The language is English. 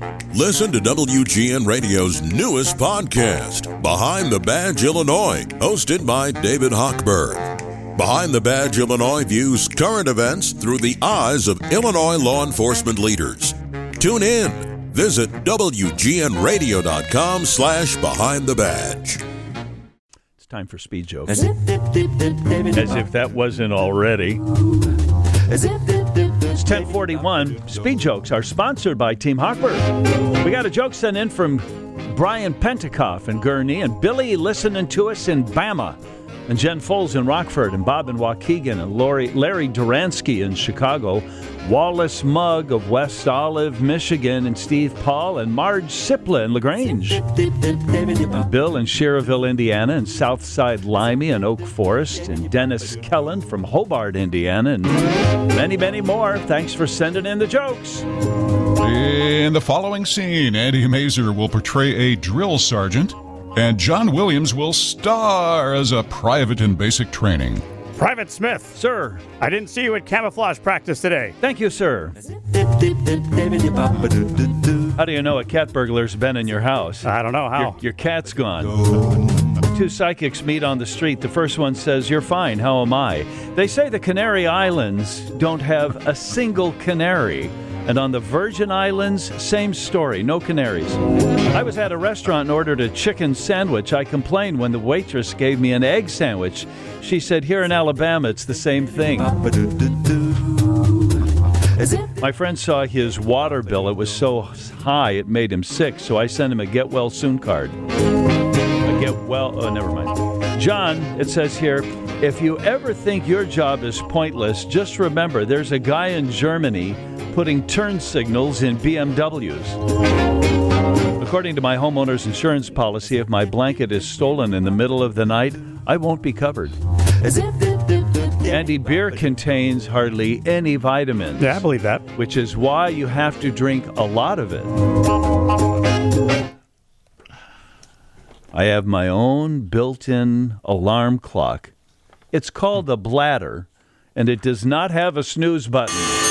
Listen to WGN Radio's newest podcast, Behind the Badge Illinois, hosted by David Hochberg. Behind the Badge Illinois views current events through the eyes of Illinois law enforcement leaders. Tune in. Visit WGNRadio.com/Behind the Badge. It's time for Speed Jokes. As if that wasn't already. It's 10:41. Speed Jokes are sponsored by Team Hochberg. We got a joke sent in from Brian Pentecoff in Gurnee, and Billy listening to us in Bama, and Jen Foles in Rockford, and Bob in Waukegan, and Larry Duransky in Chicago, Wallace Mugg of West Olive, Michigan, and Steve Paul, and Marge Sipla in LaGrange, and Bill in Schererville, Indiana, and Southside Limey and Oak Forest, and Dennis Kellen from Hobart, Indiana, and many, many more. Thanks for sending in the jokes. In the following scene, Andy Mazer will portray a drill sergeant, and John Williams will star as a private in basic training. Private Smith. Sir. I didn't see you at camouflage practice today. Thank you, sir. How do you know a cat burglar's been in your house? I don't know how. Your cat's gone. Two psychics meet on the street. The first one says, "You're fine. How am I?" They say the Canary Islands don't have a single canary. And on the Virgin Islands, same story, no canaries. I was at a restaurant and ordered a chicken sandwich. I complained when the waitress gave me an egg sandwich. She said, "Here in Alabama, it's the same thing." My friend saw his water bill. It was so high, it made him sick, so I sent him a get well soon card. Never mind. John, it says here, if you ever think your job is pointless, just remember there's a guy in Germany putting turn signals in BMWs. According to my homeowner's insurance policy, if my blanket is stolen in the middle of the night, I won't be covered. Andy, beer contains hardly any vitamins. Yeah, I believe that. Which is why you have to drink a lot of it. I have my own built-in alarm clock. It's called the Bladder, and it does not have a snooze button.